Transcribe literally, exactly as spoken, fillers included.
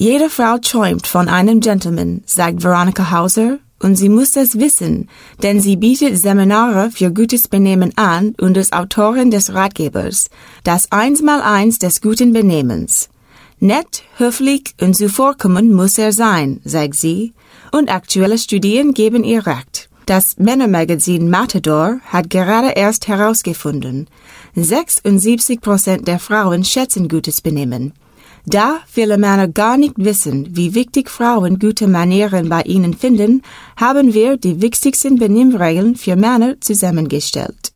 Jede Frau träumt von einem Gentleman, sagt Veronica Hauser, und sie muss das wissen, denn sie bietet Seminare für gutes Benehmen an und ist Autorin des Ratgebers, das Einsmaleins des guten Benehmens. Nett, höflich und zuvorkommend muss er sein, sagt sie, und aktuelle Studien geben ihr recht. Das Männermagazin Matador hat gerade erst herausgefunden, sechsundsiebzig Prozent der Frauen schätzen gutes Benehmen. Da viele Männer gar nicht wissen, wie wichtig Frauen gute Manieren bei ihnen finden, haben wir die wichtigsten Benimmregeln für Männer zusammengestellt.